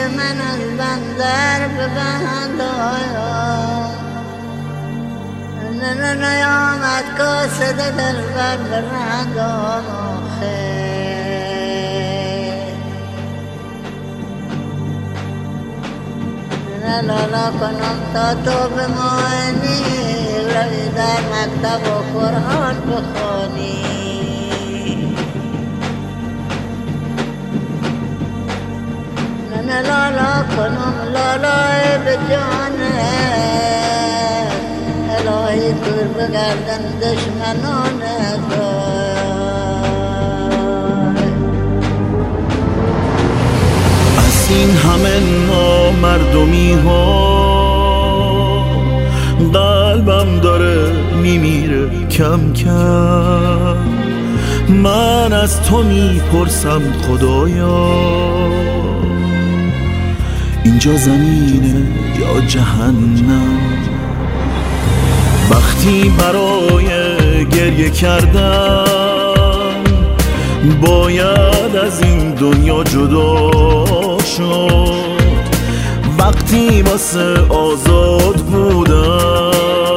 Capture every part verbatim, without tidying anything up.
من از بندر ببند آیا نه نه نیامد کاسد دل بر برند آخه نه لالا کنم تا تو بمانی روی در مکتب و قرآن بخوانی نه لالا کنم لالای به جانه الهی دور بگردن دشمنان از این همه نامردمی ها قلبم داره میمیره کم کم من از تو میپرسم خدایا اینجا زمینه یا جهنم وقتی برای گریه کردم باید از این دنیا جدا شد وقتی واسه آزاد بودن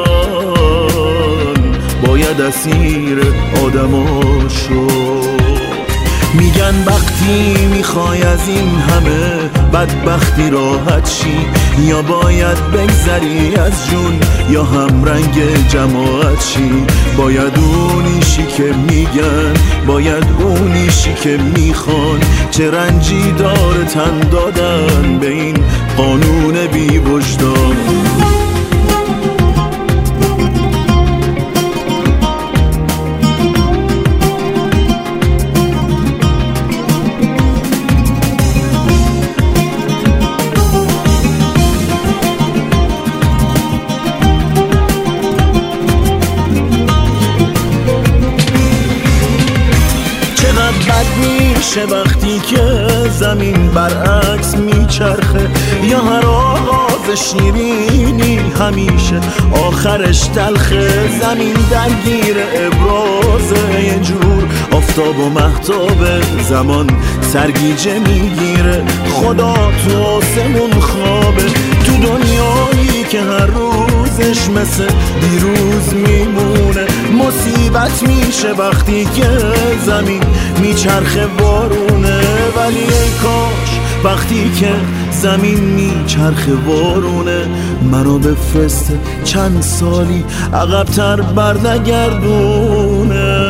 باید اسیر آدما شد میگن وقتی میخوای از این همه بدبختی راحت شی یا باید بگذری از جون یا هم رنگ جماعت شی باید اونیشی که میگن باید اونیشی که میخوان چه رنجی داره تن دادن به این قانون بی وجدان میشه وقتی که زمین برعکس میچرخه یا هر آغاز شیرینی همیشه آخرش تلخه زمین درگیر ابرازه یه جور آفتاب و مهتاب زمان سرگیجه میگیره خدا تو آسمون خوابه تو دنیایی که هر روزش مثل دیروز میمونه مصیبت میشه وقتی که زمین میچرخه بارونه ولی ای کاش وقتی که زمین میچرخه بارونه منو بفرسته چند سالی عقب‌تر برنگردونه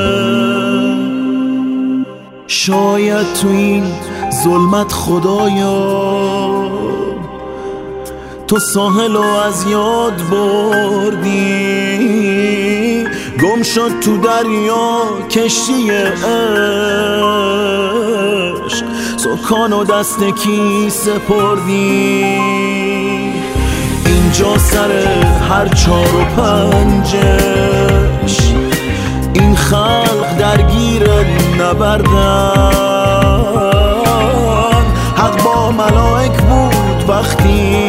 شاید تو این ظلمت خدایا تو ساحل رو از یاد بردی گم شد تو دریا کشتی عشق سکان و دست کی سپردی اینجا سر هر چار و پنجش این خلق درگیر نبردن حق با ملائک بود وقتی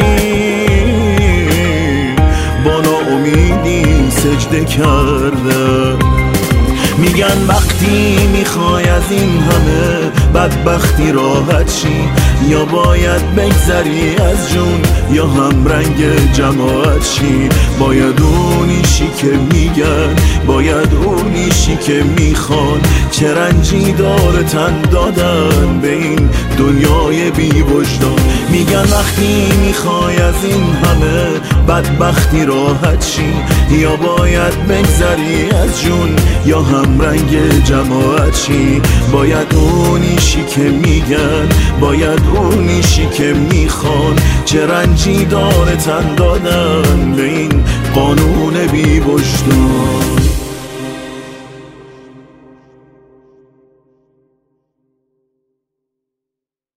با ناامیدی سجده کرده میگن وقتی میخوای از این همه بدبختی راحت شی یا باید بگذری از جون یا هم رنگ جماعت شی باید اونیشی که میگن باید اونیشی که میخوان چه رنجی داره تن دادن به این دنیای بی وجدان میگن وقتی میخوای از این همه بدبختی راحت شی یا باید بگذری از جون یا هم رنگ جماعت شی باید اونیشی که میگن باید اونیشی که میخوان چه رنجی داره تن دادن به این قانون بی وجدان